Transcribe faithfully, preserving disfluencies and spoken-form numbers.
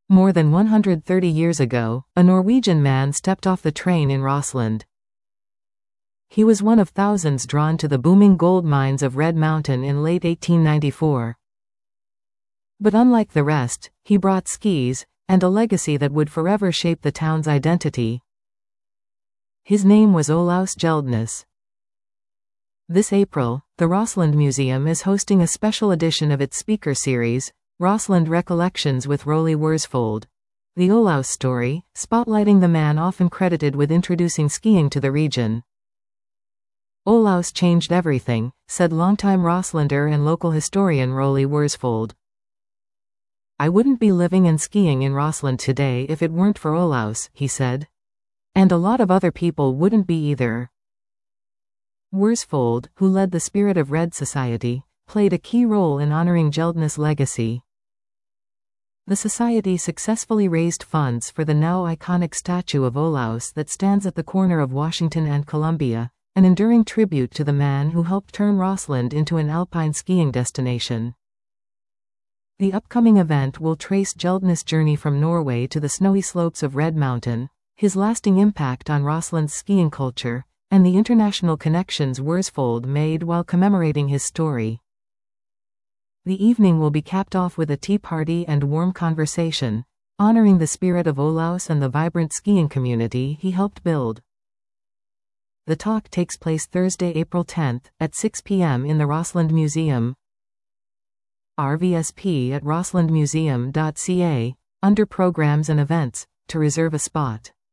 More than one hundred thirty years ago, a Norwegian man stepped off the train in Rossland. He was one of thousands drawn to the booming gold mines of Red Mountain in late eighteen ninety-four. But unlike the rest, he brought skis, and a legacy that would forever shape the town's identity. His name was Olaus Gjeldnes. This April, the Rossland Museum is hosting a special edition of its speaker series, Rossland Recollections with Roly Worsfold. The Olaus story, spotlighting the man often credited with introducing skiing to the region. Olaus changed everything, said longtime Rosslander and local historian Roly Worsfold. I wouldn't be living and skiing in Rossland today if it weren't for Olaus, he said. And a lot of other people wouldn't be either. Worsfold, who led the Spirit of Red Society, played a key role in honoring Gjeldnes' legacy. The society successfully raised funds for the now iconic statue of Olaus that stands at the corner of Washington and Columbia, an enduring tribute to the man who helped turn Rossland into an alpine skiing destination. The upcoming event will trace Gjeldnes' journey from Norway to the snowy slopes of Red Mountain, his lasting impact on Rossland's skiing culture, and the international connections Worsfold made while commemorating his story. The evening will be capped off with a tea party and warm conversation, honoring the spirit of Olaus and the vibrant skiing community he helped build. The talk takes place Thursday, April tenth, at six p m in the Rossland Museum. R V S P at rossland museum dot c a, under Programs and Events, to reserve a spot.